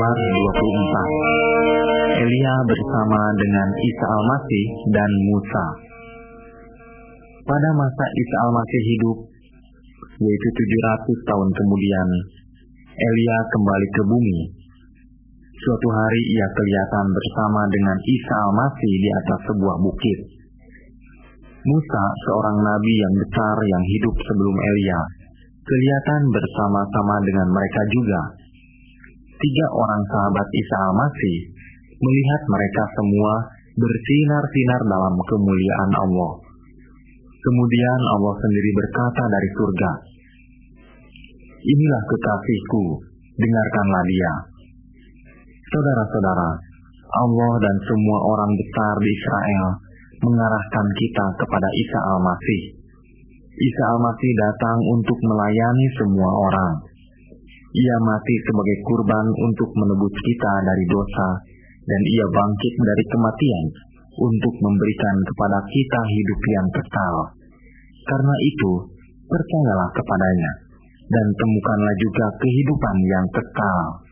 Amsal 24. Elia bersama dengan Isa Al-Masih dan Musa. Pada masa Isa Al-Masih hidup, yaitu 700 tahun kemudian, Elia kembali ke bumi. Suatu hari ia kelihatan bersama dengan Isa Al-Masih di atas sebuah bukit. Musa, seorang nabi yang besar yang hidup sebelum Elia, kelihatan bersama-sama dengan mereka juga. 3 orang sahabat Isa Al-Masih melihat mereka semua bersinar-sinar dalam kemuliaan Allah. Kemudian Allah sendiri berkata dari surga, "Inilah kekasihku, dengarkanlah dia." Saudara-saudara, Allah dan semua orang besar di Israel mengarahkan kita kepada Isa Al-Masih. Isa Al-Masih datang untuk melayani semua orang. Ia mati sebagai kurban untuk menebus kita dari dosa, dan ia bangkit dari kematian untuk memberikan kepada kita hidup yang kekal. Karena itu, percayalah kepadanya, dan temukanlah juga kehidupan yang kekal.